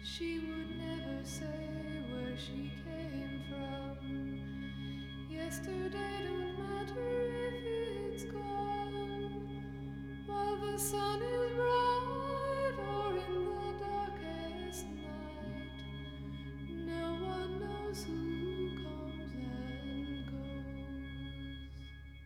She would never say where she came from. Yesterday don't matter if it's gone. While the sun is bright or in the darkest night, no one knows who comes and goes.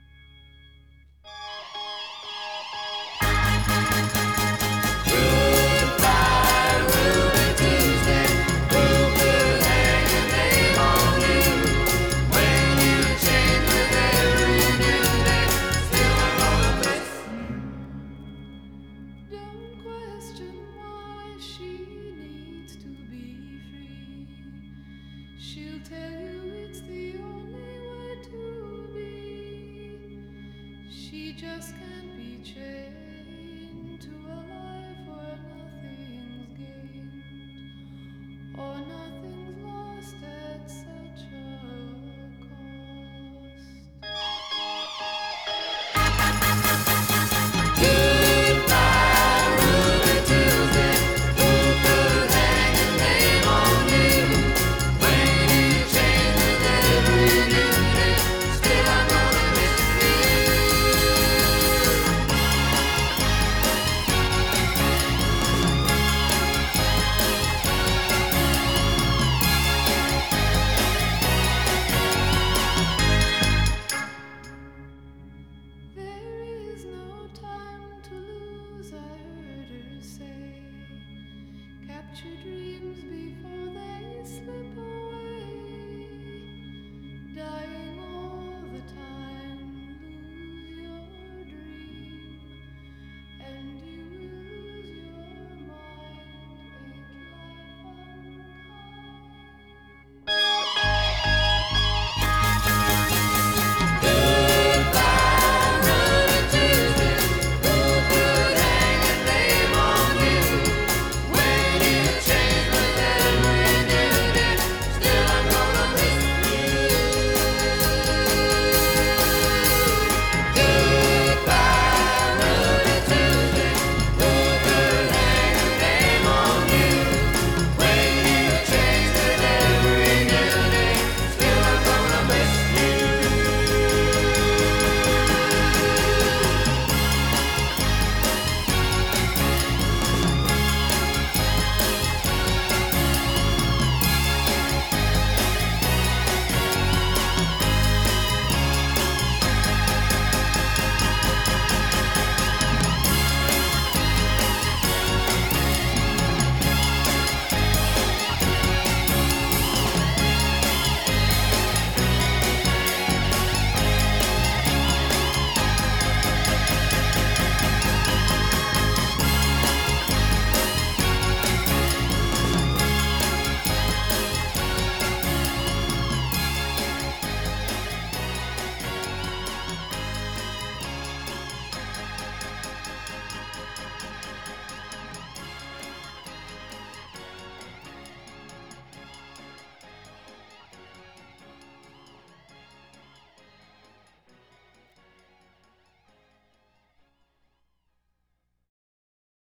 Don't question why she needs to be free. She'll tell you it's the only way to be. She just can't be chained to a life where nothing's gained or nothing's lost at such a cost. There is no time to lose, I heard her say. Capture dreams.